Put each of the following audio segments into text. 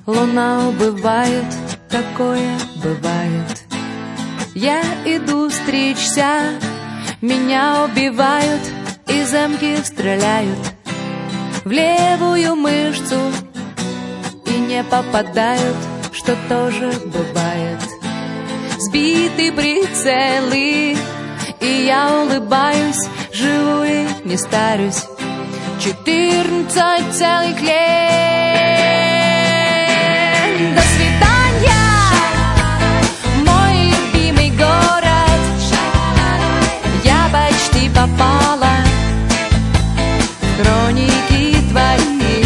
Луна убывает, такое бывает. Я иду стричься, меня убивают и замки стреляют в левую мышцу и не попадают, что тоже бывает. Сбиты прицелы, и я улыбаюсь, живу и не старюсь. 14 целых лет. До свидания, мой любимый город. Я почти попала в хроники твои.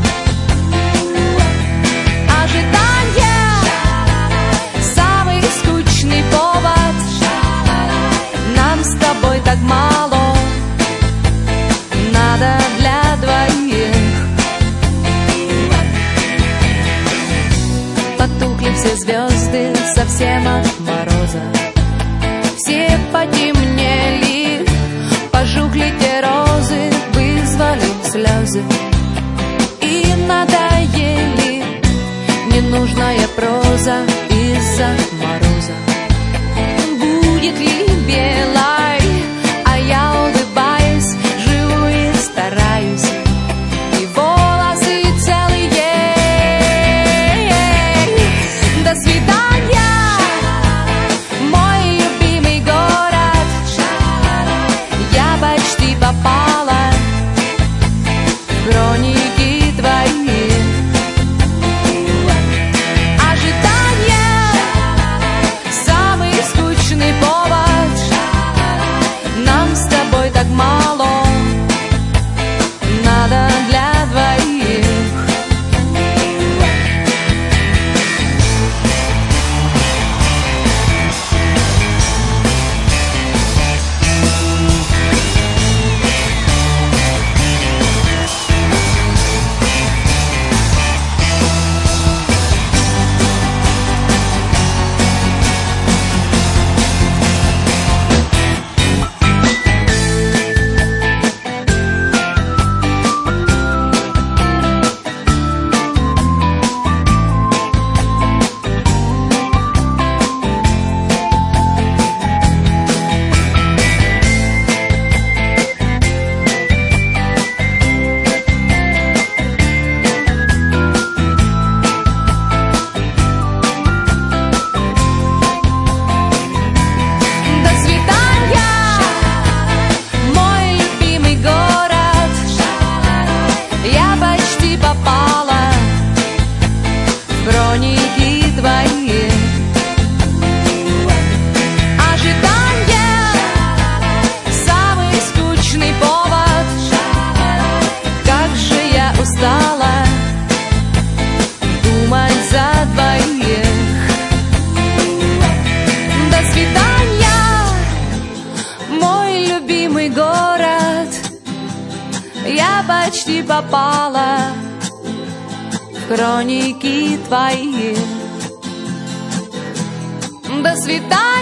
Ожидание — самый скучный повод. Нам с тобой так мало надо для двоих. Потухли все звезды совсем от мороза. Все потемнели, пожухли те розы, вызвали слезы и надоели ненужная проза из-за мороза. Будет ли белой, а я улыбаюсь, живу и стараюсь, и волосы целые. До свидания, мой любимый город. Я почти попала в хроники твои. Ожидание — самый скучный повод. Нам с тобой так мало надо для двоих. Я почти попала в хроники твои. До свидания.